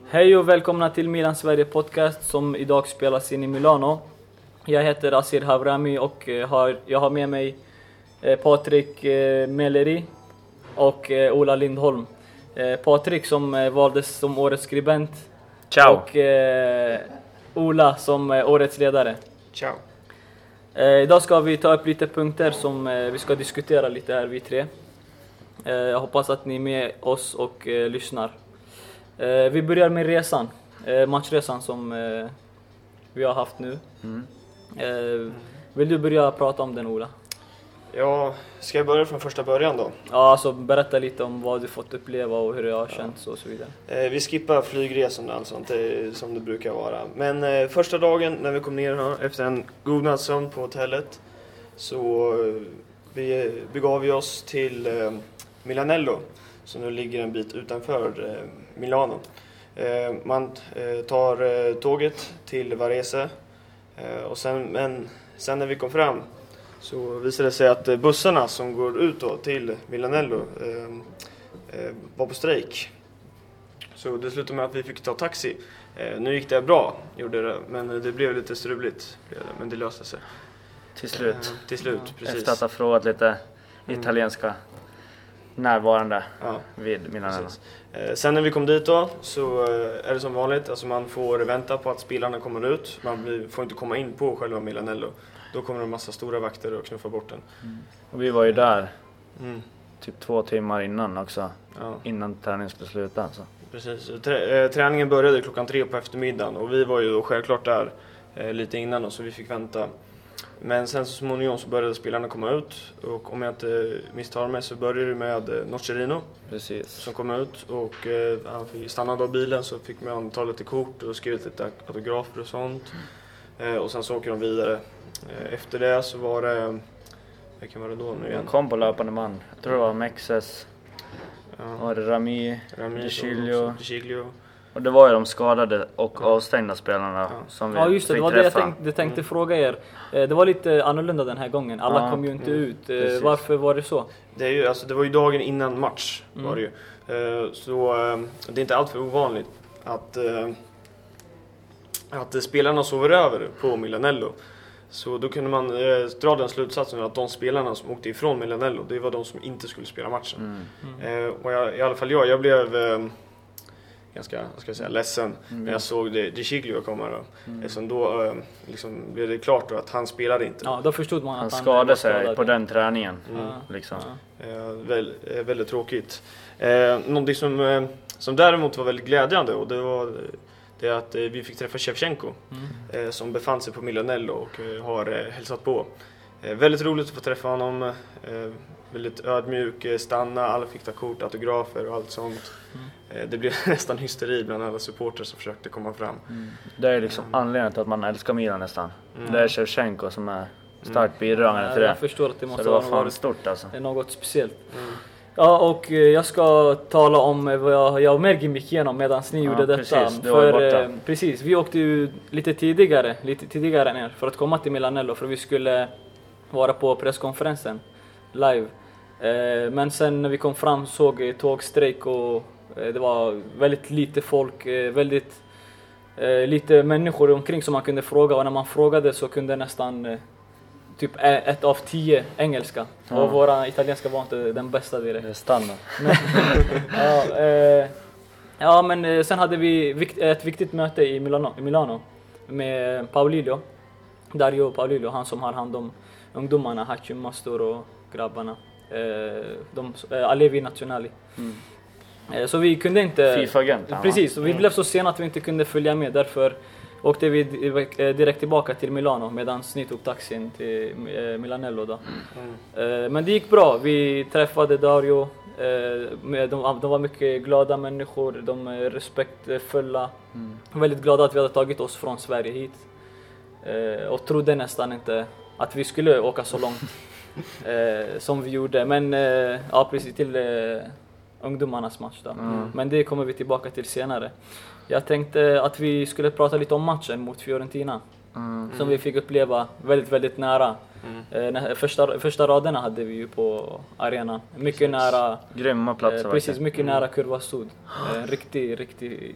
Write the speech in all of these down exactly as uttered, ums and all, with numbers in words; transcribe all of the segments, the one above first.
Hej och välkomna till Milan Sverige podcast som idag spelas in i Milano. Jag heter Asir Havrami och har, jag har med mig Patrik Melleri och Ola Lindholm. Patrik som valdes som årets skribent. Ciao. Och eh, Ola som årets ledare. Ciao. Eh, idag ska vi ta upp lite punkter som eh, vi ska diskutera lite här vi tre. Eh, jag hoppas att ni är med oss och eh, lyssnar. Eh, vi börjar med resan. Eh, matchresan som eh, vi har haft nu. Mm. Eh, vill du börja prata om den, Ola? Ja, ska jag börja från första början då? Ja, alltså berätta lite om vad du fått uppleva och hur det har känts och så vidare. Eh, vi skippar flygresan och allt sånt, det, som det brukar vara. Men eh, första dagen när vi kom ner här, efter en god nattsömn på hotellet, så eh, vi begav vi oss till eh, Milanello, som nu ligger en bit utanför eh, Milano. Eh, man eh, tar eh, tåget till Varese eh, och sen, men sen när vi kom fram så visade det sig att bussarna som går ut då till Milanello eh, eh, var på strejk. Så det slutade med att vi fick ta taxi. Eh, nu gick det bra, gjorde det, men det blev lite struligt. Men det löste sig. Till slut. Eh, till slut, Ja. precis. Efter att ha frågat lite italienska närvarande Ja, vid Milanello. eh, sen när vi kom dit då så eh, är det som vanligt. Alltså man får vänta på att spelarna kommer ut. Man blir, får inte komma in på själva Milanello. Då kommer det en massa stora vakter och knuffa bort den. Mm. Och vi var ju där Mm. typ två timmar innan också. Ja. Innan träningen skulle sluta alltså. Precis. Trä, eh, träningen började klockan tre på eftermiddagen och vi var ju då självklart där eh, lite innan och så vi fick vänta. Men sen så småningom så började spelarna komma ut och om jag inte misstar mig så började det med eh, Nocerino Precis. som kom ut och eh, han fick, stannade av bilen så fick man ta lite kort och skriva lite autografer och sånt. Eh, och sen så åker de vidare. Eh, efter det så var det, vad kan vara det då nu igen? De kom på löpande man. Jag tror det var Mexes. Ja. Och det Rami, Rami, De Chilio. De Chilio. Och det var ju de skadade och Ja. avstängda spelarna Ja. som vi Ja just det, fick det var det jag träffa. tänkte, tänkte Mm. fråga er. Eh, Det var lite annorlunda den här gången. Alla Ja, kom ju inte mm, ut. Eh, precis. Varför var det så? Det, är ju, alltså, det var ju dagen innan match Mm. var det ju. Eh, så eh, det är inte allt för ovanligt att, eh, att spelarna sover över på Milanello. Så då kunde man eh, dra den slutsatsen att de spelarna som åkte ifrån Milanello, det var de som inte skulle spela matchen. Mm. Eh, och jag, i alla fall jag, jag blev eh, ganska, vad ska jag säga, ledsen Mm. när jag såg det, De Chilio komma då. Mm. Eftersom då eh, liksom blev det klart då att han spelade inte. Ja, då förstod man att Han han skadade var sig skadad. på den träningen. Mm. Ja. Liksom. Ja. Eh, väl, eh, väldigt tråkigt. Eh, någonting som, eh, som däremot var väldigt glädjande och det var det att eh, vi fick träffa Shevchenko Mm. eh, som befann sig på Milanello och eh, har eh, hälsat på. Eh, väldigt roligt att få träffa honom. Eh, väldigt ödmjuk, eh, stanna, alla fick ta kort, autografer och allt sånt. Mm. Eh, det blev nästan hysteri bland alla supportrar som försökte komma fram. Mm. Det är liksom anledningen till att man älskar Milan nästan. Mm. Det är Shevchenko som är starkt bidragande Ja, till det. jag förstår att det Så måste det var vara fan något, stort alltså. det är något speciellt. Mm. Ja, och eh, jag ska tala om eh, vad jag, jag och Mergim gick igenom medan ni Ja, gjorde detta. precis, du var ju borta. eh, precis, vi åkte ju lite tidigare, lite tidigare ner för att komma till Milanello för vi skulle vara på presskonferensen live. Eh, men sen när vi kom fram såg eh, tågstrejk och eh, det var väldigt lite folk, eh, väldigt eh, lite människor omkring som man kunde fråga och när man frågade så kunde nästan eh, typ eh, ett av tio engelska. Ja. Och våra italienska var inte den bästa direkt. Det är standard. Men, ja, eh, ja, men eh, sen hade vi vikt, ett viktigt möte i Milano, i Milano med Paolillo, Dario Paolillo, han som har hand om ungdomarna, Hachim Mastor och grabbarna, eh, de, eh, Alevi Nazionali. Mm. Eh, så vi kunde inte... FIFA-agent, ja. Precis, och vi Mm. blev så sena att vi inte kunde följa med, därför åkte vi di- eh, direkt tillbaka till Milano medan ni tog taxin till eh, Milanello då. Mm. Eh, Men det gick bra. Vi träffade Dario. eh, med- De, de var mycket glada människor. De är respektfulla. Mm. Väldigt glada att vi hade tagit oss från Sverige hit. Eh, Och trodde nästan inte att vi skulle åka så långt eh, som vi gjorde. Men eh, ja, precis till eh, ungdomarnas match då. Mm. Men det kommer vi tillbaka till senare. Jag tänkte att vi skulle prata lite om matchen mot Fiorentina. Mm. Som vi fick uppleva väldigt, väldigt nära. Mm. Eh, när- första, första raderna hade vi ju på arenan. Mycket Precis. nära, Grymma platser eh, precis, verkligen. mycket Mm. nära Kurva Sud. Eh, En riktig, riktig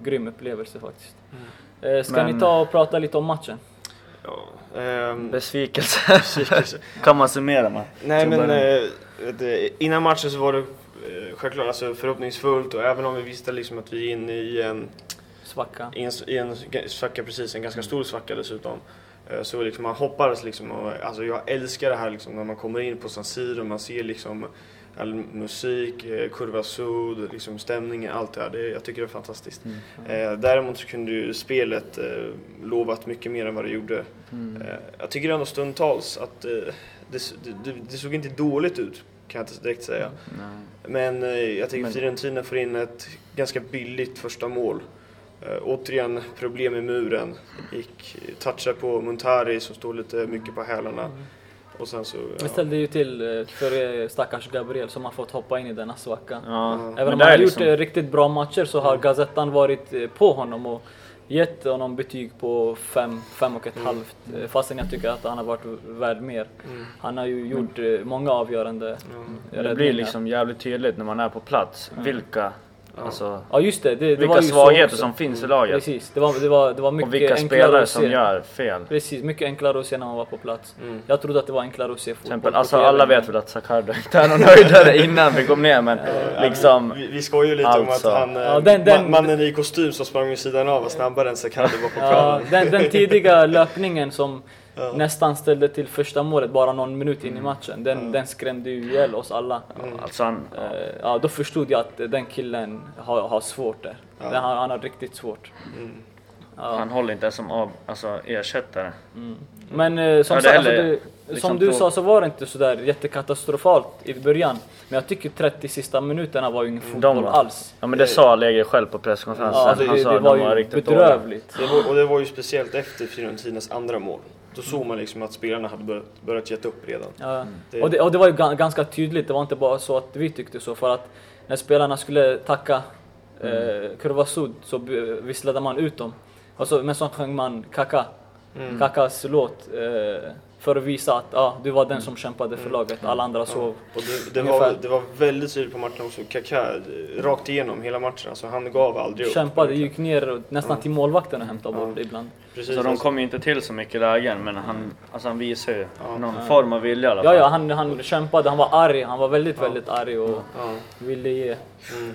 grym upplevelse faktiskt. Mm. Eh, ska Men- ni ta och prata lite om matchen? Ja, ehm, Besvikelse. besvikelse. Kan man summera med? Nej Som men början. eh, det, innan matchen så var det eh, självklart alltså, förhoppningsfullt, och även om vi visste liksom att vi är inne i en, Svacka. i en, i en svacka, precis en ganska stor svacka dessutom. Eh, Så liksom man hoppades liksom, och, alltså jag älskar det här liksom när man kommer in på San Siro och man ser liksom all musik, eh, Curva Sud, liksom stämningen, allt det här. Det, jag tycker det är fantastiskt. Mm. Eh, däremot så kunde ju spelet eh, lovat mycket mer än vad det gjorde. Mm. Eh, jag tycker ändå stundtals att eh, det, det, det såg inte dåligt ut, kan jag inte direkt säga. Nej. Men eh, jag tycker Men- Fiorentina får in ett ganska billigt första mål. Eh, återigen problem med muren. Gick, touchar på Montari som står lite mycket på hälarna. Och sen så... Det Ja. ställde ju till eh, för eh, stackars Gabriel som har fått hoppa in i denna svacka. Ja. Även Även Men om det han är har liksom- gjort eh, riktigt bra matcher så har Gazettan varit eh, på honom och gett honom betyg på fem, fem och ett Mm. halvt. eh, Fastän jag tycker att han har varit värd mer. Mm. Han har ju gjort eh, många avgörande Ja. Det räddningar. blir liksom jävligt tydligt när man är på plats Ja. vilka, Ja. alltså, Ja just det, det, det vilka var ju så svagheter också. som finns i laget. Precis, det var, det var, det var mycket Och vilka enklare spelare att som se. gör fel. Till Precis, mycket enklare att se när man var på plats. Mm. Jag trodde att det var enklare att se fotboll exempel, på alltså T V. alla vet väl att Sakardo inte är någon höjdare innan vi kom ner, men liksom, Vi, vi skojar ju lite Alltså. om att han, eh, Ja, den- den- ma- mannen i kostym som sprang vid sidan av var snabbare än Sakardo var på Ja, planen. den, den tidiga löpningen som Ja. nästan ställde till första målet bara någon minut in i matchen, den, Mm. den skrämde ju ihjäl oss alla. Mm. alltså han, Eh, Ja, då förstod jag att den killen har, har svårt där. Ja. Den har, han har riktigt svårt. Mm. Ja. han håller inte som av, alltså ersättare. Mm. Men eh, som, Ja, det sagt, alltså, heller- det, liksom som du på- sa så var det inte så där jättekatastrofalt i början. Men jag tycker trettio sista minuterna var ju ingen fotboll De var- alls. Ja men det sa Allegri själv på presskonferensen. Ja, alltså, han det, sa det att var de var ju riktigt dåliga. bedrövligt. Det var, och det var ju speciellt efter Fiorentinas andra mål. Då såg man liksom att spelarna hade börjat, börjat gett upp redan. Ja. Det- Och, det, och det var ju ga- ganska tydligt, det var inte bara så att vi tyckte så. För att när spelarna skulle tacka eh, Curva Sud så b- visslade man ut dem. Och så, men så sjöng man Kaka, Mm. Kakas låt. Eh, för att visa att ah, du var den som kämpade för laget, alla andra sov. Och det, det, Ungefär. var, det var väldigt tydligt på matchen också. Kaká, eh, rakt igenom hela matchen. Alltså, han gav aldrig upp. Kämpade, gick ner nästan Ja. till målvakten och hämtade Ja. boll ibland. Precis, Så de alltså. kom ju inte till så mycket lägen, men han, alltså han visar ju Ja. någon Ja. form av vilja i alla fall. Ja, ja, han, han kämpade, han var arg, han var väldigt, Ja. väldigt arg och Ja. ville ge. Mm.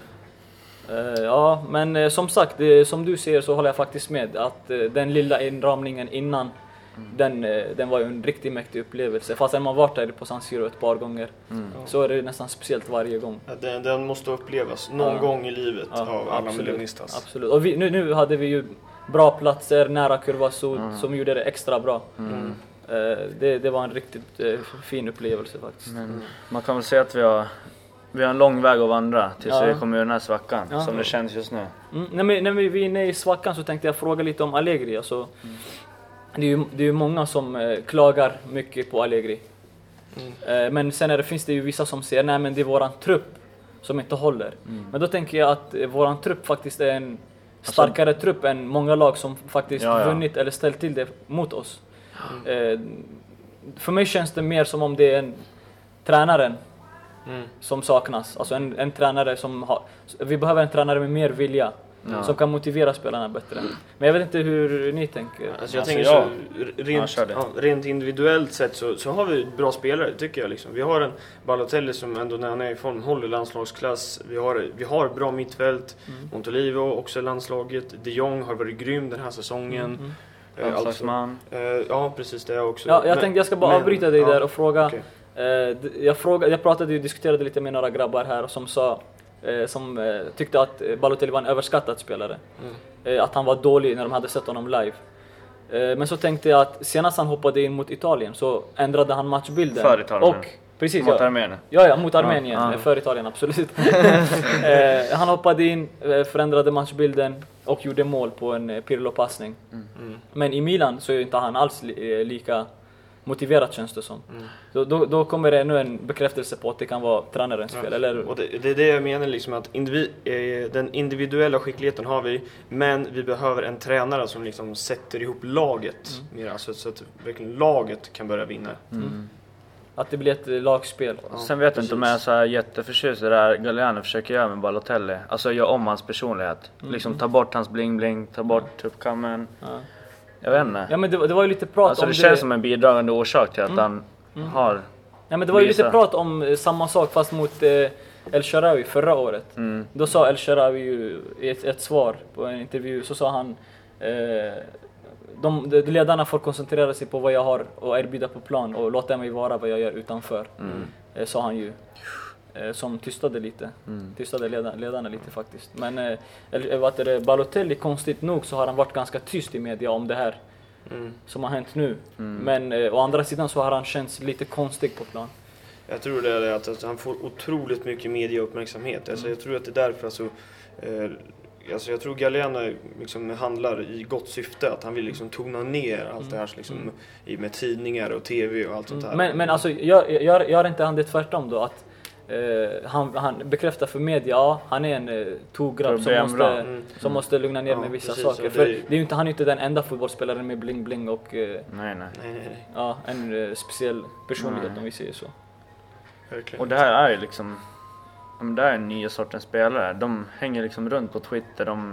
Eh, ja, men eh, som sagt, det, som du ser så håller jag faktiskt med att eh, den lilla inramningen innan, den, eh, den var ju en riktigt mäktig upplevelse. Fast man varit där på San Siro ett par gånger Mm. så är det nästan speciellt varje gång. Ja, Den, den måste upplevas någon Ja. gång i livet Ja, av alla absolut, miljonistas. absolut. Och vi, nu, nu hade vi ju bra platser nära Curva Sud Mm. som gjorde det extra bra. Mm. Eh, det, det var en riktigt eh, fin upplevelse faktiskt. Men man kan väl säga att vi har, vi har en lång väg att vandra tills Ja. vi kommer ur den här svackan, Ja. som det känns just nu. Mm, när, vi, när vi är inne i svackan så tänkte jag fråga lite om Allegri. Alltså, det, är ju, det är ju många som eh, klagar mycket på Allegri. Mm. Eh, men sen är det, finns det ju vissa som säger nej men det är våran trupp som inte håller. Mm. Men då tänker jag att eh, våran trupp faktiskt är en starkare trupp än många lag som faktiskt Ja, ja. vunnit eller ställt till det mot oss. Eh, för mig känns det mer som om det är en tränaren Mm. som saknas. Alltså en, en tränare som har... Vi behöver en tränare med mer vilja. Ja. Som kan motivera spelarna bättre. Men jag vet inte hur ni tänker. Alltså jag Alltså, tänker jag- så, r- Ja, rent, kör det. ja, rent individuellt sett så, så har vi bra spelare tycker jag. Liksom. Vi har en Balotelli som ändå när han är i form håller landslagsklass. Vi har, vi har bra mittfält. Mm. Montolivo också i landslaget. De Jong har varit grym den här säsongen. Mm. Eh, alltså, Landslagsman. eh, ja precis, det är också. Ja, jag Men- tänkte jag ska bara men- avbryta dig ja, där och fråga. okej. Eh, d- jag, frågade jag pratade och diskuterade lite med några grabbar här som sa eh, som eh, tyckte att eh, Balotelli var en överskattad spelare. Mm. Eh, att han var dålig när de hade sett honom live. Eh, men så tänkte jag att senast han hoppade in mot Italien så ändrade han matchbilden. För Italien, Och, precis, Mot ja. Armenien. Ja, ja, mot Armenien. Ja, ja. För Italien, absolut. eh, han hoppade in, eh, förändrade matchbilden och gjorde mål på en eh, Pirlo-passning. Mm. Men i Milan så är inte han alls li, eh, lika motiverat känns det som. Mm. Så då, då kommer det ännu en bekräftelse på att det kan vara tränarens fel, Ja. eller? Och det, det är det jag menar, liksom att individ, eh, den individuella skickligheten har vi, men vi behöver en tränare som liksom sätter ihop laget mer, alltså, så att verkligen laget kan börja vinna. Mm. Att det blir ett eh, lagspel. Ja, sen vet jag inte om jag är så här jätteförtjust i det där Galliano försöker göra med Balotelli. Alltså göra om hans personlighet. Mm. Liksom ta bort hans bling-bling, ta bort tuppkammen. Ja. Jag vet inte. Ja men det, det var ju lite prat Alltså om det det. känns som en bidragande orsak till att Mm. han Mm. har... Ja men det var ju visa. lite prat om eh, samma sak fast mot eh, El Shaarawy förra året. Mm. Då sa El Shaarawy ju i ett, ett svar på en intervju, så sa han eh, de, de ledarna får koncentrera sig på vad jag har att erbjuda på plan och låta mig vara vad jag gör utanför. Mm. Eh, sa han ju. Eh, som tystade lite. Mm. Tystade ledarna, ledarna lite faktiskt. Men eh, eller, vad heter det, Balotelli, konstigt nog så har han varit ganska tyst i media om det här Mm. som har hänt nu. Mm. Men eh, å andra sidan så har han känts lite konstig på plan. Jag tror det är det att alltså, han får otroligt mycket mediauppmärksamhet. Alltså, jag tror att det är därför alltså, eh, alltså jag tror Galliano liksom handlar i gott syfte, att han vill liksom tona ner allt det här liksom, Mm. i med tidningar och tv och allt sånt här. Men, men alltså, gör, gör, gör inte han det tvärtom då? Att eh, han, han bekräftar för media, ja, han är en eh, tog-grabb som Problem måste, bra. Mm. som måste lugna ner Ja, med vissa precis, saker. och För det- det är ju inte, han är ju inte den enda fotbollsspelaren med bling-bling och eh, Nej, nej. Nej, nej, nej. ja, en eh, speciell personlighet Nej. om vi säger så. Verkligen. Och det här är ju liksom... ja, men det här är en ny sortens spelare. De hänger liksom runt på Twitter. De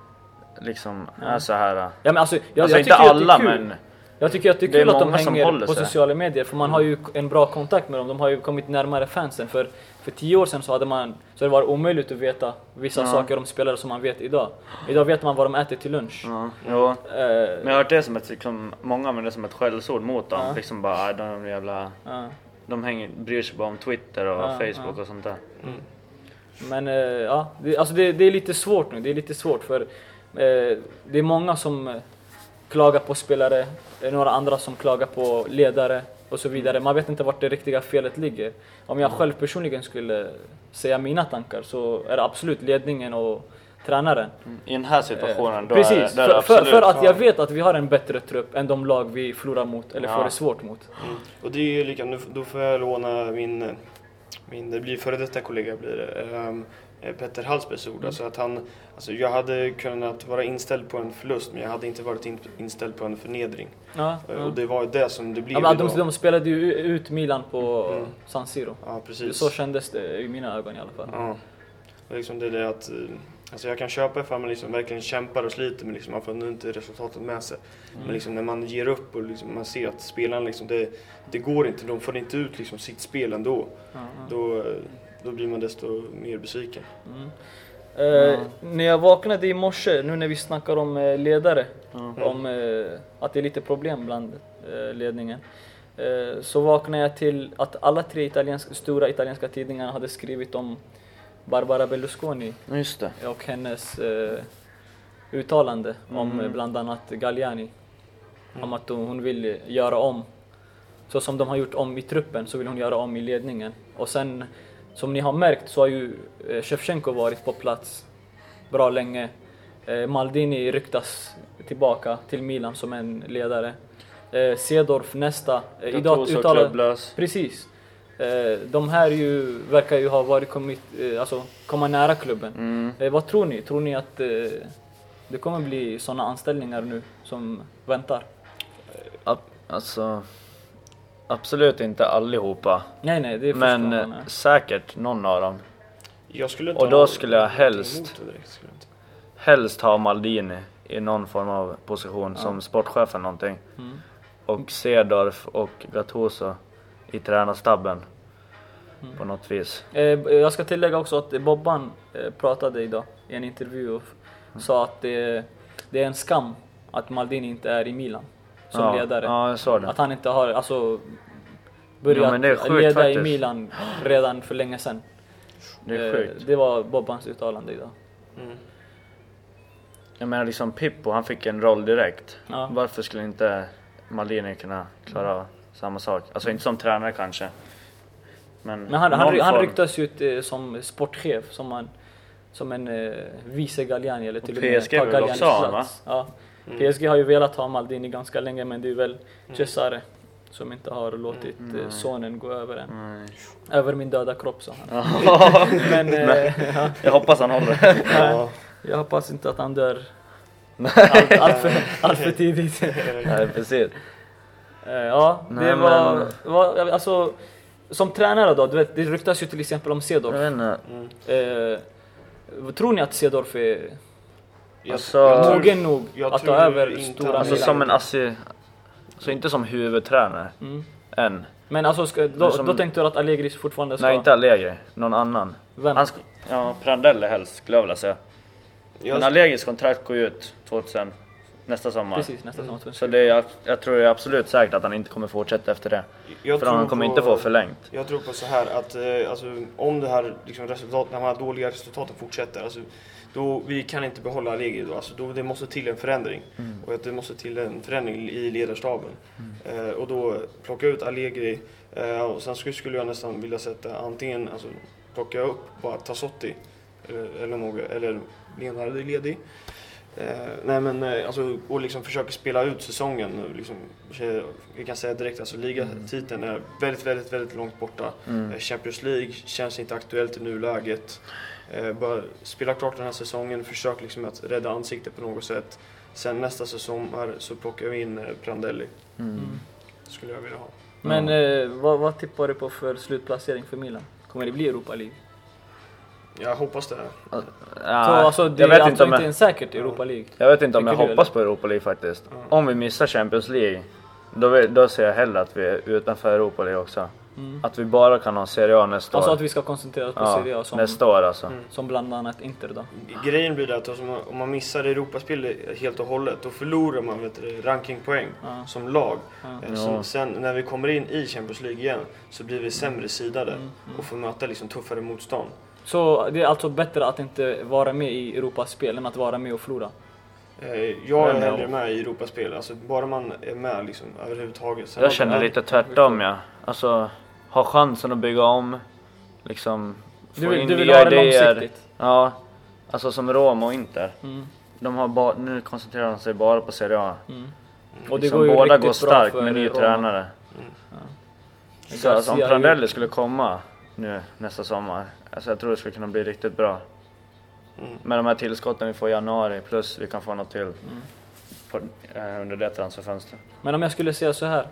liksom Ja. är så här... Ja, men alltså, jag, alltså jag inte tycker att alla det är kul. men... Jag tycker att det är Det är kul att de många som hänger håller på sig. sociala medier, för man har ju en bra kontakt med dem. De har ju kommit närmare fansen. För, för tio år sedan så hade man, så det var omöjligt att veta vissa Ja. saker om spelare som man vet idag. Idag vet man vad de äter till lunch. Ja, jo. Eh, Men jag har hört det som ett, liksom, många använder det som ett skällsord mot dem. Ja. Liksom bara, "Aj, de jävla... ja. De hänger, bryr sig bara om Twitter och Ja, Facebook ja. och sånt där. Mm. Men eh, ja, det, alltså det, det är lite svårt nu. Det är lite svårt för eh, det är många som eh, klagar på spelare, eh, några andra som klagar på ledare och så vidare. Man vet inte vart det riktiga felet ligger. Om jag själv personligen skulle säga mina tankar så är det absolut ledningen och tränaren. I den här situationen, Eh, då Precis, är, det- då är för, det för, absolut... för att jag ja. vet att vi har en bättre trupp än de lag vi förlorar mot eller Ja. får det svårt mot. Mm. Och det är ju lika, nu, då får jag låna min, min det blir före detta kollega blir det, um, Petter Hallsbergs ord. Alltså att han, alltså jag hade kunnat vara inställd på en förlust, men jag hade inte varit in, inställd på en förnedring. Ja, Eh, ja. Och det var ju det som det blev Ja, men idag. de, de spelade ju ut Milan på Mm. San Siro. Ja, precis. Så kändes det i mina ögon i alla fall. Ja. Och liksom det är det att, eh, alltså jag kan köpa ifall man liksom verkligen kämpar och sliter, men liksom man får nu inte resultatet med sig. Mm. Men liksom när man ger upp och liksom man ser att spelarna liksom, det, det går inte, de får inte ut liksom sitt spel ändå. Ja, ja. Då, eh, då blir man desto mer besviken. Mm. Eh, när jag vaknade i morse, nu när vi snackar om eh, ledare, Ja. om eh, att det är lite problem bland eh, ledningen, eh, så vaknade jag till att alla tre italienska, stora italienska tidningar hade skrivit om Barbara Berlusconi Just det. och hennes eh, uttalande om Mm. eh, bland annat Galliani. Om att hon hon vill göra om. Så som de har gjort om i truppen så vill hon göra om i ledningen. Och sen, som ni har märkt, så har ju eh, Shevchenko varit på plats bra länge. Eh, Maldini ryktas tillbaka till Milan som en ledare. Eh, Seedorf nästa. Eh, idag Gattuso uttalar- klubblös. Precis. Eh, de här ju, verkar ju ha varit kommit, eh, alltså, komma nära klubben. Mm. Eh, vad tror ni? Tror ni att eh, det kommer bli sådana anställningar nu som väntar? Ab- alltså... Absolut inte allihopa. Nej, nej, det Men förstår eh, man. ja. säkert någon av dem. Jag skulle inte Och då ha skulle jag någonting helst- emot det direkt, skulle jag inte. Helst ha Maldini i någon form av position Ja. som sportchef eller någonting. Mm. Och Seedorf och Gattuso i tränarstabben. Mm. På något vis. Eh, jag ska tillägga också att Bobban eh, pratade idag i en intervju och f- sa att det, det är en skam att Maldini inte är i Milan som ja, ledare. Ja, jag såg det. Att han inte har alltså, Jo, börjat men det är sjukt leda i faktiskt. Milan redan för länge sedan. Det är Eh, sjukt. Det var Bobbans uttalande idag. Mm. Jag menar liksom Pippo, han fick en roll direkt. Ja. Varför skulle inte Maldini kunna klara av samma sak? Alltså inte som tränare kanske. Men, Men han, någon han, han form. ryktas ut eh, som sportchef, som, en, som en eh, vice Galliani eller till Och och med P S G ta vill Gallianis också ha honom, plats. Ja. Mm. P S G har ju velat ha Maldini ganska länge, men det är väl Cesare som inte har låtit Mm. eh, sonen gå över än. Nej. Över min döda kropp, sa han. Ja. Men eh, ja, Jag hoppas han håller. Ja. jag hoppas inte att han dör allt, allt, för, allt för tidigt. Nej, precis. Eh, ja, det Nej, var, men- var... Alltså, som tränare då, du vet, det ryktas ju till exempel om Cedorf. Jag vet inte. Mm. Eh, vad tror ni att Cedorf är Jag, Alltså- jag tror- mogen nog jag att ta tror över inte stora han- Alltså Milan? som en assi... Alltså inte som huvudtränare. Mm. Än. Men alltså, ska, då, Men som- då tänkte du att Allegri fortfarande ska... Nej, inte Allegri. Någon annan. Vem? Han sk- ja, Prandelli helst skulle jag vilja säga. Men jag, Allegris kontrakt går ju ut tvåtusen, nästa sommar. Precis, nästa sommar. Så det är, jag, jag tror det är absolut säkert att han inte kommer fortsätta efter det. jag För tror han kommer på- inte få förlängt. Jag tror på så här att eh, alltså, om det här liksom, resultat, när de här dåliga resultaten fortsätter, alltså, då vi kan inte behålla Allegri då. Alltså, då det måste till en förändring. Mm. Och att det måste till en förändring i ledarstaben. Eh, och då plocka ut Allegri. Eh, och sen skulle, skulle jag nästan vilja sätta antingen alltså, plocka upp bara Tassotti eller, eller något, eller Leonardo ledig. Eh, nej men eh, alltså, och liksom försöka spela ut säsongen. Liksom, vi kan säga direkt, alltså ligatiteln är väldigt, väldigt, väldigt långt borta. Mm. Eh, Champions League känns inte aktuellt i nuläget. Eh, bara spela klart den här säsongen, försök liksom att rädda ansiktet på något sätt. Sen nästa säsong så plockar vi in eh, Prandelli. Mm. Skulle jag vilja ha. Men eh, vad, vad tippar du på för slutplacering för Milan? Kommer det bli Europa League? Jag hoppas det. Ja, Så alltså, det jag är vet alltså inte om inte jag, en säkert Europa League? jag vet inte om jag Tycker du, hoppas på Europa League faktiskt. Ja. Om vi missar Champions League, då, vill- då ser jag hellre att vi är utanför Europa League också. Mm. Att vi bara kan ha Serie A nästa Alltså år. att vi ska koncentrera oss på Ja, Serie A som, nästa år alltså. Mm. som bland annat Inter då. Grejen blir det att alltså, om man- om man missar Europaspel helt och hållet, då förlorar man vet du, rankingpoäng Ja. som lag. Ja. Eh, Ja. Sen, sen när vi kommer in i Champions League igen så blir vi sämre sidade Mm, mm. och får möta liksom, tuffare motstånd. Så det är alltså bättre att inte vara med i Europaspel än att vara med och förlora? Eh, Jag är Men, hellre ja. med i Europaspel, alltså, bara man är med liksom, överhuvudtaget. Sen Jag har- känner lite tvärtom ja. Alltså, ha chansen att bygga om. Liksom, få Du vill, in du vill nya ha det idéer. långsiktigt? Ja, alltså som Roma och Inter. Mm. De har ba- nu koncentrerar de sig bara på Serie A. Mm. Mm. Och det Liksom går ju båda riktigt går bra starkt för med ny Roma. tränare. Ja. Så alltså, om Garcia Prandelli ju- skulle komma nu nästa sommar, alltså jag tror det skulle kunna bli riktigt bra. Mm. Med de här tillskotten vi får i januari, plus vi kan få något till Mm. på, eh, under det transferfönstret. Men om jag skulle säga så här.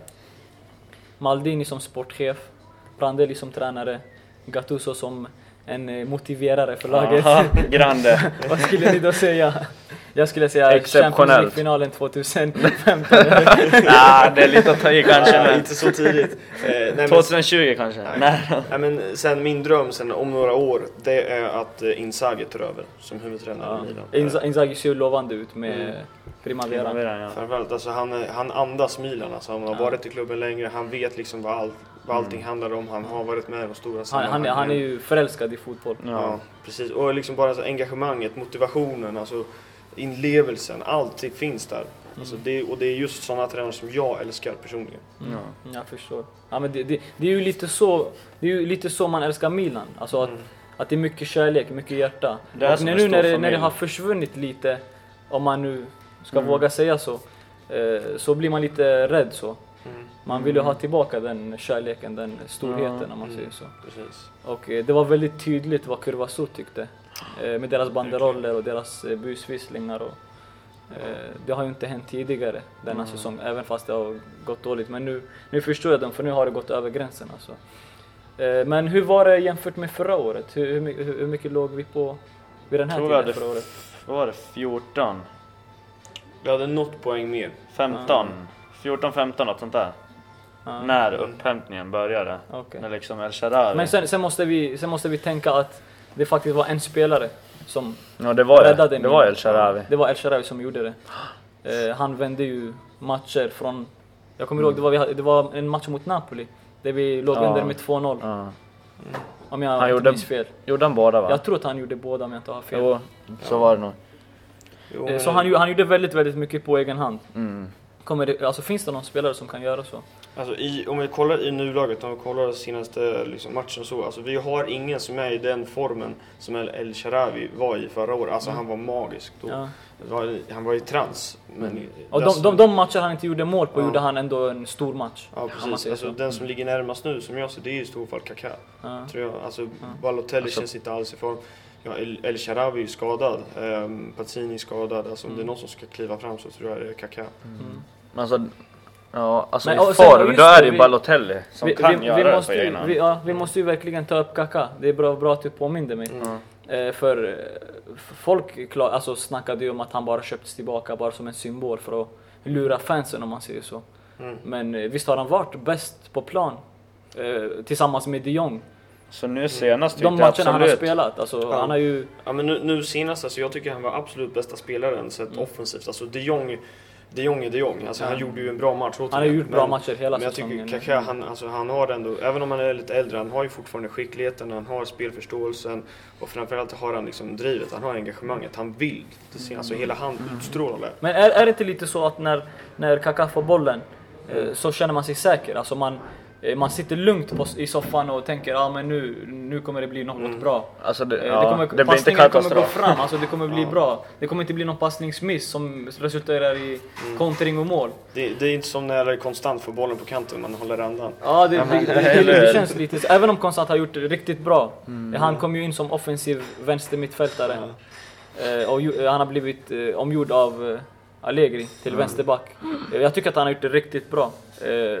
Maldini som sportchef, Prandelli som tränare, Gattuso som en eh, motiverare för laget. Aha, grande. Vad skulle ni då säga? Jag skulle säga Champions Exceptionellt. League-finalen tjugohundrafemton. Ja, det är lite att ta i kanske. Ja, Men inte så tidigt. Eh, nej, men, tjugohundratjugo kanske? Nej. nej, men sen min dröm sen om några år, det är att eh, Inzaghi tar över som huvudtränare Ja. i Milan. Inza- Inzaghi ser ju lovande ut med Mm. Primavera. Primavera, ja. Framförallt, alltså, han, är- han andas Milan, alltså, han har Ja. varit i klubben längre, han vet liksom vad, allt, vad allting handlar om, han har varit med i de stora Han, han, är, han är ju förälskad i fotboll. Ja, Ja. precis. Och liksom bara så engagemanget, motivationen, alltså inlevelsen, allt finns där. Alltså det, och det är just sådana tränare som jag älskar personligen. Mm. Ja. Jag förstår. Ja, men det, det, det är ju lite så, det är ju lite så man älskar Milan. Alltså att, Mm. att det är mycket kärlek, mycket hjärta. Det är Och som när, en nu stor när det, när det familj. har försvunnit lite, om man nu ska Mm. våga säga så, eh, så blir man lite rädd så. Mm, Man vill ju ha tillbaka den kärleken, den storheten om man Mm. säger så. precis. Och eh, det var väldigt tydligt vad Curva Sud tyckte. Eh, med deras banderoller och deras eh, busvisslingar. Och, eh, det har ju inte hänt tidigare denna Mm. säsong, även fast det har gått dåligt. Men nu, nu förstår jag dem, för nu har det gått över gränsen. Alltså. Eh, men hur var det jämfört med förra året? Hur, hur, my- hur, hur mycket låg vi på vid den här Tror vi tiden hade, förra året? vad var det, fjorton? Vi hade något poäng mer. femton? fjorton femton, något sånt där. Ja, När upphämtningen började. okej. När liksom El Shaarawy. Men sen, sen, måste vi, sen måste vi tänka att det faktiskt var en spelare som Ja, det var det. räddade Det Milan. var El Shaarawy. Det var El Shaarawy som gjorde det. Eh, han vände ju matcher från... Jag kommer ihåg, det var, vi hade, det var en match mot Napoli. Där vi låg Ja. under med två noll. Ja. Om jag Han inte gjorde- minns fel. Gjorde han båda va? Jag tror att han gjorde båda om jag inte har fel. Jo, så var det nog. Jo, Eh, men- så han, gjo- han gjorde väldigt, väldigt mycket på egen hand. Mm. Kommer det, alltså, finns det någon spelare som kan göra så? Alltså i, om vi kollar i nuläget, om vi kollar senaste liksom, matchen så, alltså vi har ingen som är i den formen som El, El Shaarawy var i förra året. Alltså Mm. han var magisk då. Ja. Det var, han var i trans. Men i- Och den de, som- de, de matcher han inte gjorde mål på Ja. gjorde han ändå en stor match. Ja om man precis, säger alltså, så. den som ligger närmast nu som jag ser, det är i så fall Kaká. Ja. Tror jag. Alltså Balotelli Alltså- känns inte alls i form. Ja, El, El Shaarawy är skadad, um, Pazzini är skadad. Alltså om Mm. det är någon som ska kliva fram så tror jag det är Kaká. Mm. Men alltså, Ja, alltså Men, i och sen, form, just då är det, det ju vi- Balotelli som Vi, kan vi, göra vi, det måste på ju, egen hand. vi, ja, vi måste ju verkligen ta upp Kaká. Det är bra, bra att du påminner mig. Ja. Eh, för eh, för folk klar, alltså, snackade ju om att han bara köptes tillbaka bara som en symbol för att lura fansen, om man säger så. Mm. Men eh, visst har han varit bäst på plan eh, tillsammans med de Jong. Så nu senast De tyckte jag matcherna han har absolut... spelat, alltså, Ja. han har ju... Ja, men nu, nu senast, alltså, jag tycker han var absolut bästa spelaren sett Mm. offensivt. Alltså de Jong, de Jong är de Jong. Alltså, Ja. han gjorde ju en bra match. Han har ju gjort bra matcher hela Men jag säsongen. tycker Kaká, han, alltså, han har ändå, även om han är lite äldre, han har ju fortfarande skickligheten, han har spelförståelsen och framförallt har han liksom drivet, han har engagemanget, han vill. Det ser, alltså hela han utstrålar det. Men är, är det inte lite så att när, när Kaká får bollen eh, så känner man sig säker? Alltså man, eh, man sitter lugnt på, i soffan och tänker ja ah, men nu, nu kommer det bli något Mm. bra. Alltså det, Eh, ja, det, kommer, det blir inte passningen kommer gå katastrof. fram, alltså det kommer bli Ja. bra. Det kommer inte bli någon passningsmiss som resulterar i Mm. kontring och mål. Det, det är inte som när det konstant får bollen på kanten, man håller andan. Ja, det, Ja, men det, det det, är- det, det känns lite så. Även om Konstant har gjort det riktigt bra. Mm. Han kom ju in som offensiv vänster mittfältare. Ja. Eh, och ju, han har blivit eh, omgjord av eh, Allegri till Mm. vänsterback. Eh, jag tycker att han har gjort det riktigt bra. Eh,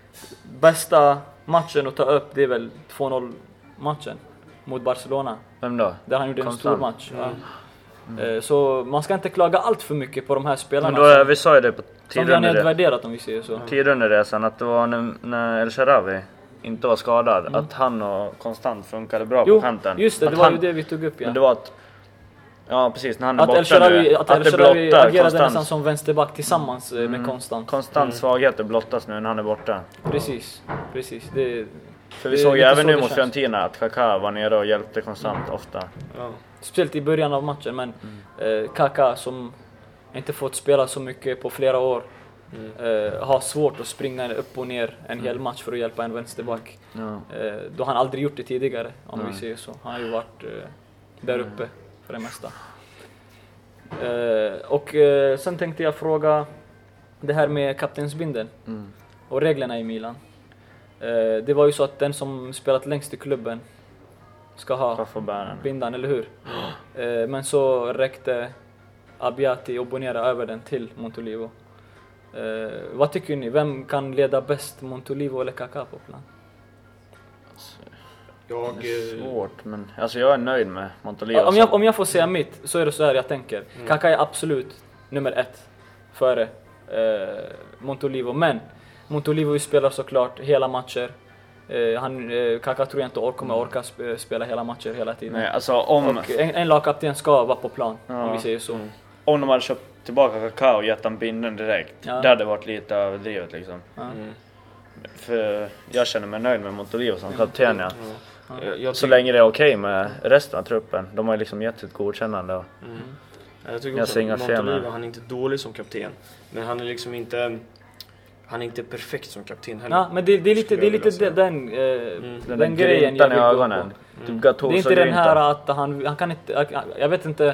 bästa matchen att ta upp, det är väl två noll matchen mot Barcelona. Vem då? Där han gjorde en stor Konstant. match. Mm. Ja. Eh, så man ska inte klaga allt för mycket på de här Men spelarna då, är- som, vi sa ju det på som vi har tidigare nedvärderat, om vi säger så. tidigare resan att det var när, när El Shaarawy inte var skadad, Mm. att han och Konstant funkade bra Jo, på kanten. just det, Att det var han, ju det vi tog upp. Ja. Men det var att... Ja precis, när han är Att borta El Shaarawy, nu. att El det Shaarawy blottar agerade konstant, nästan som vänsterback tillsammans eh, med Mm. Konstant. konstant Mm. svagheter blottas nu när han är borta. Precis, precis. Det, För vi Det är såg ju lite även så nu det mot känns. Fiorentina att Kaká var nere och hjälpte Konstant ofta. Ja. speciellt i början av matchen, men Mm. eh, Kaká som inte fått spela så mycket på flera år Mm. eh, har svårt att springa upp och ner en hel match för att hjälpa en vänsterback. Ja. Eh, då han aldrig gjort det tidigare, om Nej. vi säger så. Han har ju varit eh, där uppe för det mesta. Eh, och eh, sen tänkte jag fråga det här med kaptensbindeln Mm. och reglerna i Milan. Eh, det var ju så att den som spelat längst i klubben ska ha Ska få bära den. bindan, eller hur? Eh, men så räckte Abbiati och Bonera över den till Montolivo. Eh, vad tycker ni? Vem kan leda bäst, Montolivo eller Kaká på plan? Jag, Det är eh, svårt, men alltså jag är nöjd med Montolivo. Om jag, om jag får säga mitt, så är det så här jag tänker. Mm. Kaká är absolut nummer ett före eh, Montolivo. Men Montolivo spelar såklart hela matcher. Eh, han, eh, Kaká tror jag inte or- kommer orka sp- spela hela matcher hela tiden. Nej, alltså om, Och en, en lagkapten ska vara på plan, Ja. om vi säger så. Mm. om de hade köpt tillbaka Kaká och gett han binden direkt, Ja. det hade varit lite överdrivet liksom. Ja. mm. För jag känner mig nöjd med Montolivo som kapten, ja. Ja. Jag, jag Så tycker- länge det är okej med resten av truppen. De har ju liksom gett sitt godkännande. Och, Mm. Jag tycker Jag också ser inga att fel med. Montolivo, han är inte dålig som kapten. Men han är liksom inte, han är inte perfekt som kapten heller. Ja, men det, det är lite, Skulle det är jag lite vilja säga. den, eh, Mm. den, den, den grejen jag grintan i vill gå ögonen. på. Typ Mm. Gattuso Det är inte den grinta. här att han, han kan inte, jag- jag vet inte,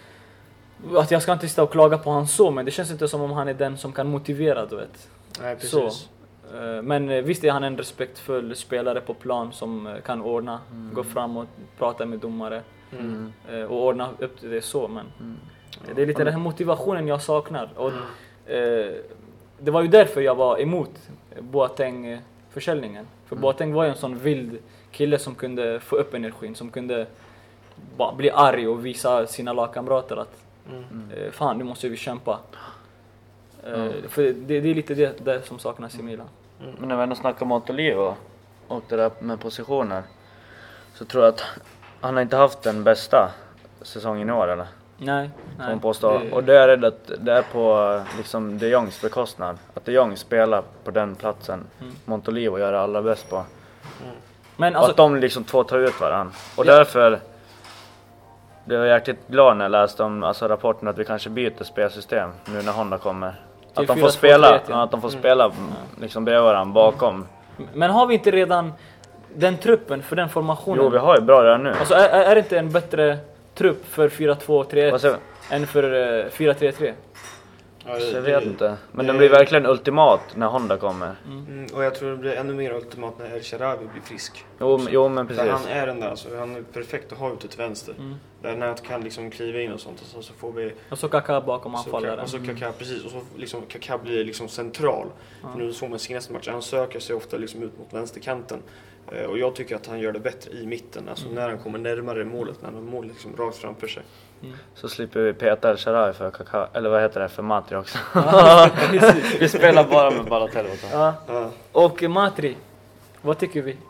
att jag ska inte sitta och klaga på han så, men det känns inte som om han är den som kan motivera, du vet. Nej, precis. Så. Eh, Men eh, visst är han en respektfull spelare på plan som eh, kan ordna, gå fram och prata med domare Mm. eh, och ordna upp det så, men Mm. det är lite den här motivationen jag saknar. Och, eh, det var ju därför jag var emot Boateng-försäljningen. För Mm. Boateng var ju en sån vild kille som kunde få upp energin, som kunde bara bli arg och visa sina lagkamrater att Mm. eh, fan, nu måste vi kämpa. Eh, Mm. För det, det är lite det, det som saknas i Milan. Men när vi ändå snackar om Montolivo och det där med positioner, så tror jag att han har inte haft den bästa säsongen i år, eller? Nej, Som nej. hon påstår. det- Och det är rädd att det är på liksom de Jongs bekostnad. Att de Jong spelar på den platsen Mm. Montolivo gör det allra bäst på. Men Och alltså, att de liksom två tar ut varandra. Och Ja. därför blev jag jäkligt glad när jag läste om alltså, rapporten att vi kanske byter spelsystem nu när Honda kommer. Till Att de fyra får två spela, tre ett, ja. ja, att de får Mm. spela liksom bredvid varandra bakom. men har vi inte redan den truppen för den formationen? Jo, vi har ju bra redan nu. Alltså är, är det inte en bättre trupp för fyra två tre Vad ett säger än för eh, fyra tre tre? Ja, Så jag det- vet inte. Men det- den blir verkligen ultimat när Honda kommer. Mm, och jag tror det blir ännu mer ultimat när El Shaarawy blir frisk. Jo, men- jo men För precis. han är den där, alltså, han är perfekt att ha ute till vänster. Mm. Där när han kan liksom kliva in och sånt och så, så får vi... Och så Kaká bakom Så anfallaren. och så Kaká, precis. Och så liksom Kaká blir liksom central. Ja. För nu såg man senaste matchen, han söker sig ofta liksom ut mot vänsterkanten. Eh, och jag tycker att han gör det bättre i mitten. Alltså Mm. när han kommer närmare målet, när han har målet liksom rakt framför sig. Så slipper vi peta El Shaarawy för Kaká, eller vad heter det, för Matri också. Ja, precis. Vi spelar bara med Balotelli. Ja. Ja. Och Matri, vad tycker vi?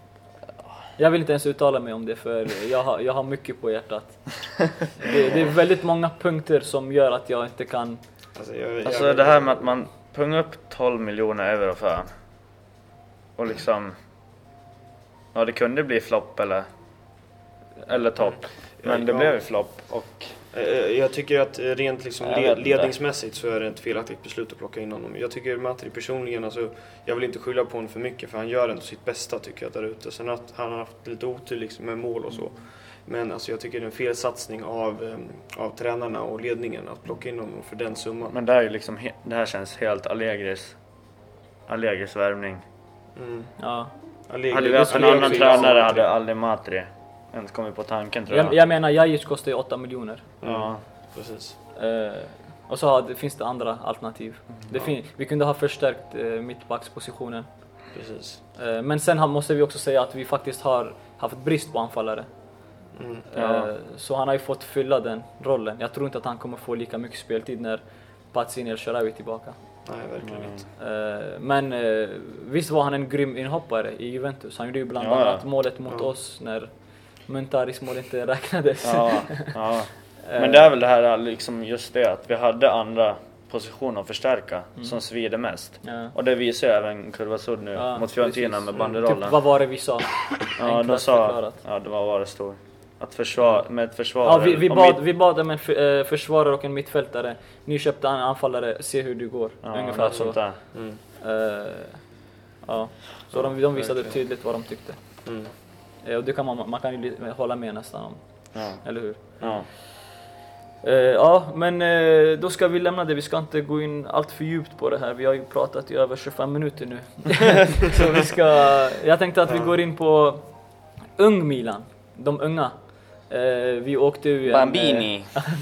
Jag vill inte ens uttala mig om det för jag har, jag har mycket på hjärtat. Det, det är väldigt många punkter som gör att jag inte kan... Alltså, jag, Alltså jag, det här med att man pungar upp tolv miljoner euro för han. Och liksom... Ja, det kunde bli flopp eller... Eller topp. Men det Ja. blev ju flopp och... Eh, Jag tycker att eh, rent liksom Jag le- vet inte. ledningsmässigt så är det ett felaktigt beslut att plocka in honom. Jag tycker Matri personligen, alltså, jag vill inte skylla på honom för mycket för han gör ändå sitt bästa tycker jag där ute. Sen att han har haft lite otur liksom med mål och så. Men alltså, jag tycker det är en felsatsning av, eh, av tränarna och ledningen att plocka in honom för den summan. Men det här är ju liksom... he- Det här känns helt Allegris... Allegris värvning. Mm. Ja. Allegri- Hade vi det haft en skulle jag annan också gilla. tränare hade aldrig Matri ens kommit på tanken tror jag. Jag, jag menar, Jajic kostar ju åtta miljoner. Ja. Precis. Eh, och så har, det, finns det andra alternativ. Det fin- vi kunde ha förstärkt eh, mittbackspositionen. Precis. Eh, men sen har, måste vi också säga att vi faktiskt har haft brist på anfallare. Mm. Ja. Eh, så han har ju fått fylla den rollen. Jag tror inte att han kommer få lika mycket speltid när Pazzini El Shaarawy är tillbaka. Nej, verkligen Mm. inte. Eh, men eh, visst var han en grym inhoppare i Juventus. Han gjorde ju bland Ja, ja. annat målet mot Ja. oss när Muntaris mål inte räknades. Ja, ja. Men det är väl det här liksom just det att vi hade andra positioner att förstärka som svider mest. Ja. Och det visar ju även Curva Sud nu Ja, mot Fiorentina precis. med Mm. banderollen. Typ, vad var det vi sa? Ja, de Enklast sa, förklarat. ja det var vad det stod. Att försvara, med ett försvar. Ja, vi, vi, och bad, mitt- vi bad om en f- eh, försvarare och en mittfältare. Nyköpta an- anfallare, se hur du går. ja, Ungefär något så. sånt där. Mm. Eh, ja. Så de, de visade verkligen. tydligt vad de tyckte. Mm. Eh, och det kan man, man kan ju li- hålla med nästan om, Ja. eller hur? Ja. Eh, ja, men eh, då ska vi lämna det. Vi ska inte gå in allt för djupt på det här. Vi har ju pratat i över tjugofem minuter nu. Så vi ska... Jag tänkte att vi går in på Ung Milan. De unga. Eh, vi åkte ju en, Bambini.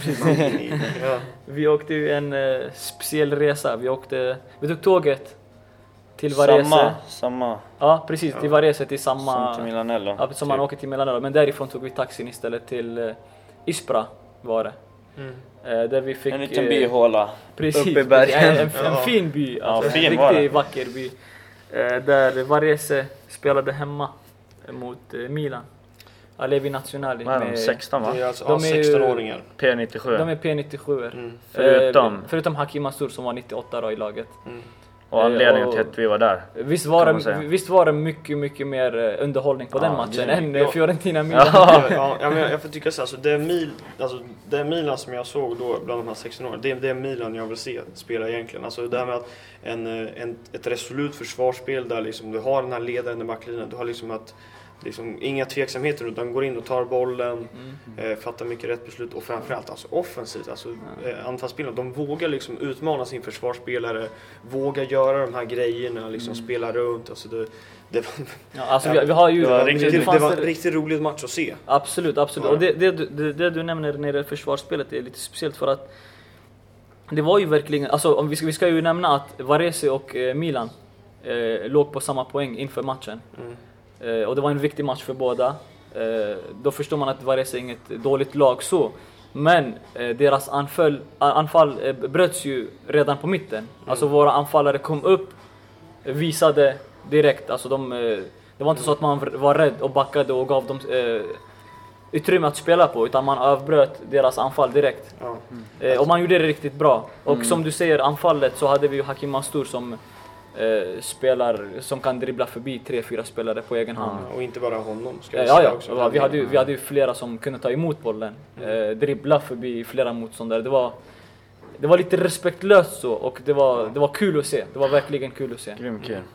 Ja. Vi åkte ju en eh, speciell resa. Vi åkte, vi tog tåget till Varese. Samma, samma Ja, precis. Till Varese, till som samma... till Milanello. Ja, som man typ. åker till Milanello. Men därifrån tog vi taxin istället till eh, Ispra var det. Mm. Eh, där vi fick... En liten eh, byhåla Precis, uppe i bergen. En, en, en Ja. fin by. Ja, Alltså, fin en var riktigt det. vacker by. Eh, där Varese spelade hemma mot eh, Milan. Alevi Nazionali. Vad är de? med- sexton va? Det är alltså De ja, är ju- sexton-åringar. P nittiosju. De är P nittiosju. Mm. Förutom- Eh, förutom Hakim Mansour som var nittioåtta då i laget. Mm. Och anledningen och- till att vi var där. Visst var, Kan man det, säga. visst var det mycket, mycket mer eh, underhållning på Ja, den matchen det- än eh, ja. Fiorentina-Milan. Ja. Ja, ja, men jag, jag får tycka så här, alltså, det, är Mil, alltså, det är Milan som jag såg då bland de här sexton åren, det, är- det är Milan jag vill se spela egentligen. Alltså det här med att en, eh, en, ett resolut försvarsspel där liksom, du har den här ledaren i backlinjen, du har liksom att liksom, inga tveksamheter utan går in och tar bollen, Mm. eh, fattar mycket rätt beslut och framförallt alltså, offensivt, alltså, eh, anfallsspelarna, de vågar liksom utmana sin försvarsspelare, vågar göra de här grejerna, liksom Mm. spela runt. Alltså, det, det, var, Ja, alltså vi, vi har ju... Det var det, riktigt- det, fanns var en det- riktigt rolig match att se. Absolut, absolut. Ja. Och det, det, det, det du nämner när det gäller försvarsspelet är lite speciellt för att det var ju verkligen, alltså om vi ska, vi ska ju nämna att Varese och eh, Milan eh, låg på samma poäng inför matchen. Mm. Eh, och det var en viktig match för båda. Eh, då förstår man att Varese är inget dåligt lag så. Men eh, deras anfall, anfall eh, bröts ju redan på mitten. Mm. Alltså våra anfallare kom upp, visade direkt, alltså de, eh, det var inte så att man var rädd och backade och gav dem eh, utrymme att spela på, utan man avbröt deras anfall direkt. Ja. Eh, och man gjorde det riktigt bra. Och som du säger, anfallet så hade vi ju Hakim Mansour som eh, spelar, som kan dribbla förbi tre, fyra spelare på egen hand. Och inte bara honom, ska Eh, jag Ja, säga ja. också. Ja, vi, hade ju, vi hade ju flera som kunde ta emot bollen, eh, dribbla förbi flera motståndare. Det var, det var lite respektlöst så, och det var, det var kul att se. Det var verkligen kul att se. Grym kul.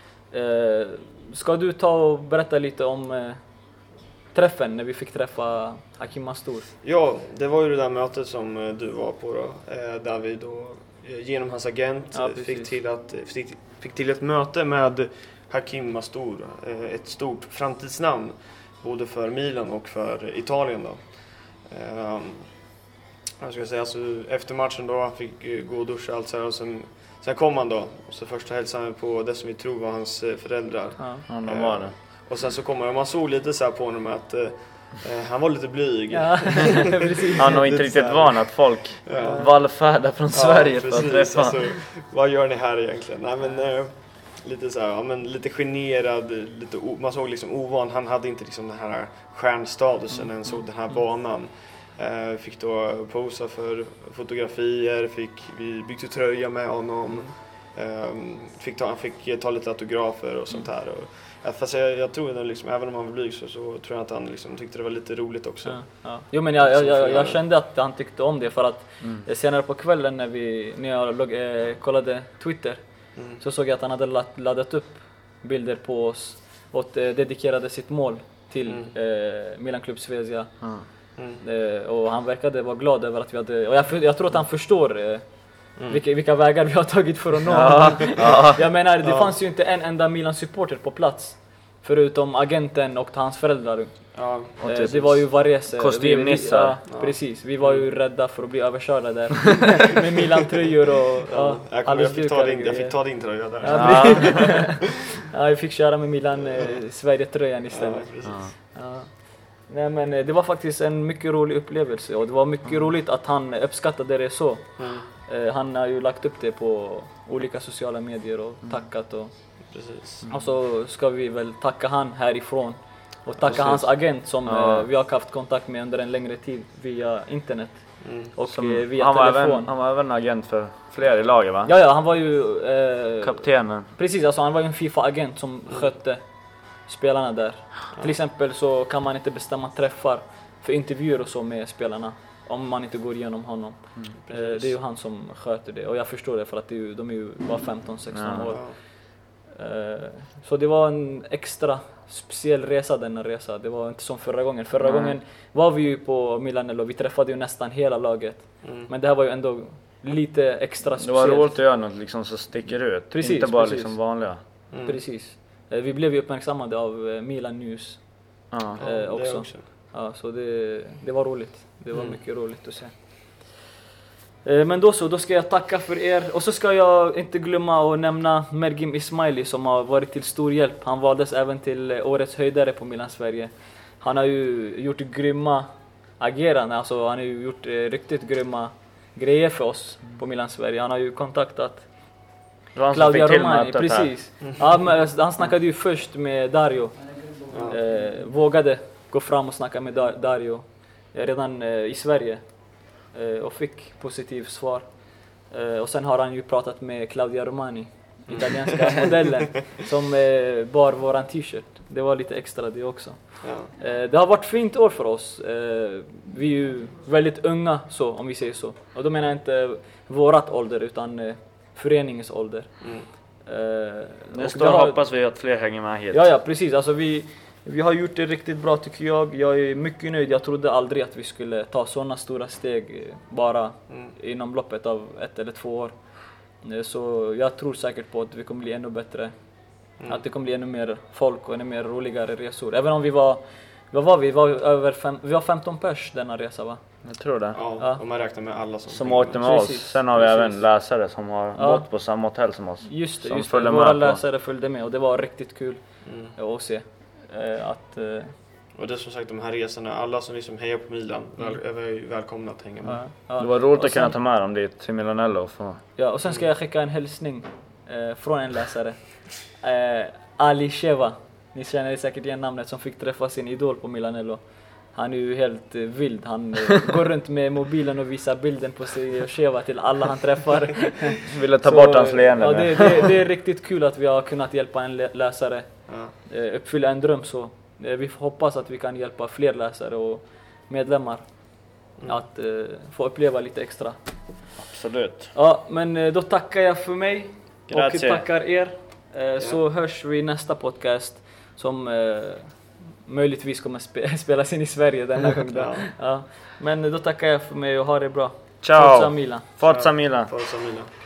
Eh, ska du ta och berätta lite om eh, träffen när vi fick träffa Hakim Mansour? Ja, det var ju det där mötet som eh, du var på då, eh, där vi då genom hans agent Ja, fick, precis. till att, fick, fick till ett möte med Hakim Mastur, eh, ett stort framtidsnamn både för Milan och för Italien då. Eh, jag ska säga, alltså, efter matchen då han fick eh, gå och duscha allt så här, och sen, sen kom han då och så första hälsan på det som vi tror var hans eh, föräldrar. Ja. Ja, de var det. Och sen så kom han och man såg lite så här på honom att eh, han var lite blyg. Ja, precis. Han var inte Lite riktigt så här. van att folk Ja. vallfärdar från Sverige för att precis. träffa. Alltså, vad gör ni här egentligen? Nej, men, eh, lite så här, ja, men lite generad, lite o, man såg liksom ovan. Han hade inte liksom den här stjärnstatusen när han såg den här banan. Eh, fick då posa för fotografier, fick, vi byggde tröja med honom. Eh, fick ta, han fick ta lite autografer och sånt här. Och, ja, fast jag, jag tror att liksom, även om han var blyg så, så tror jag att han liksom tyckte det var lite roligt också. Ja, ja. Jo, men jag, jag, jag, jag kände att han tyckte om det för att mm. senare på kvällen när, vi, när jag log, eh, kollade Twitter mm. så såg jag att han hade ladd, laddat upp bilder på oss och eh, dedikerade sitt mål till mm. eh, Milan Club Svezia. Mm. Mm. Eh, och han verkade vara glad över att vi hade, och jag, jag tror att han förstår eh, Mm. Vilka, vilka vägar vi har tagit för att nå. Ja, ja. Jag menar, det ja. fanns ju inte en enda Milan-supporter på plats. Förutom agenten och hans föräldrar. Ja, eh, det var ju Varese. Kostymnissar. Ja, ja. Precis. Vi var ju rädda för att bli överkörda där. Med Milan-tröjor och ja, ja, jag, kom, jag, fick ta din, jag fick ta din tröja där. Ja, ja, jag fick köra med Milan eh, Sverige-tröjan istället. Ja, ja. Nej, men det var faktiskt en mycket rolig upplevelse. Och det var mycket mm. roligt att han uppskattade det så. Mm. Han har ju lagt upp det på olika sociala medier och tackat och, Precis. och så ska vi väl tacka han härifrån och tacka Precis. hans agent som ja. vi har haft kontakt med under en längre tid via internet mm. och som, via han var telefon. Även, han var även agent för fler i laget, va? Ja, ja, han var ju eh, kaptenen. Precis, alltså han var ju en FIFA-agent som mm. skötte spelarna där. Ja. Till exempel så kan man inte bestämma träffar för intervjuer och så med spelarna om man inte går igenom honom. Mm, eh, det är ju han som sköter det. Och jag förstår det för att det är ju, de är ju bara femton sexton ja. år. Eh, så det var en extra speciell resa denna resa. Det var inte som förra gången. Förra mm. gången var vi ju på Milanello. Vi träffade ju nästan hela laget. Mm. Men det här var ju ändå lite extra speciellt. Det var roligt att göra något liksom som sticker ut. Precis, inte bara precis. liksom vanliga. Mm. Precis. Eh, vi blev ju uppmärksammade av eh, Milan News. Ah. Eh, ja, också. också. Ja, så det, det var roligt. Det var mm. mycket roligt att se. Eh, men då så, då ska jag tacka för er. Och så ska jag inte glömma att nämna Mergim Ismaili som har varit till stor hjälp. Han valdes även till eh, årets höjdare på Milan Sverige. Han har ju gjort grymma agerande. Alltså han har ju gjort eh, riktigt grymma grejer för oss på Milan Sverige. Han har ju kontaktat Claudia Romani. Precis. Mm. Ja, men, han snackade ju först med Dario. Ja. Eh, vågade gå fram och snacka med Dar- Dario redan eh, i Sverige eh, och fick positivt svar. Eh, och sen har han ju pratat med Claudia Romani, italienska modellen, som eh, bar våran t-shirt. Det var lite extra det också. Ja. Eh, det har varit fint år för oss. Eh, vi är ju väldigt unga, så, om vi säger så. Och då menar jag inte vårat ålder utan eh, föreningens ålder. Mm. Eh, Nästa år har... hoppas vi att fler hänger med hit. Ja, ja, precis. Alltså vi... Vi har gjort det riktigt bra tycker jag. Jag är mycket nöjd. Jag trodde aldrig att vi skulle ta sådana stora steg bara mm. inom loppet av ett eller två år. Så jag tror säkert på att vi kommer bli ännu bättre. Mm. Att det kommer bli ännu mer folk och ännu mer roligare resor. Även om vi var, vad var vi? Vi var, över fem, vi var femton pers denna resa, va? Jag tror det. Ja, ja. Om man räknar med alla som, som åkte med precis. oss. Sen har vi Precis. även läsare som har ja. bott på samma hotell som oss. Just det, som just det. Våra läsare följde med och det var riktigt kul mm. att se. Att, uh... och det är som sagt de här resorna, alla som liksom hejar på Milan mm. väl, är välkomna att hänga med. Ja, ja. Det var roligt och att kunna sen, ta med dem dit till Milanello. För... Ja, och sen ska jag skicka en hälsning eh, från en läsare. Eh, Ali Sheva, ni känner säkert igen namnet, som fick träffa sin idol på Milanello. Han är ju helt eh, vild. Han eh, går runt med mobilen och visar bilden på sig och Sheva till alla han träffar. Ville ta så, bort hans leende. Ja, det, det, det är riktigt kul att vi har kunnat hjälpa en läsare ja. eh, uppfylla en dröm. Så eh, vi hoppas att vi kan hjälpa fler läsare och medlemmar mm. att eh, få uppleva lite extra. Absolut. Ja, men eh, då tackar jag för mig. Grazie. Och tackar er. Eh, ja. Så hörs vi i nästa podcast som eh, möjligtvis kommer spe- spelas in i Sverige denna gång. ja. Ja. Men då tackar jag för mig och ha det bra. Ciao! Forza Milan. Forza Milan! Forza Milan.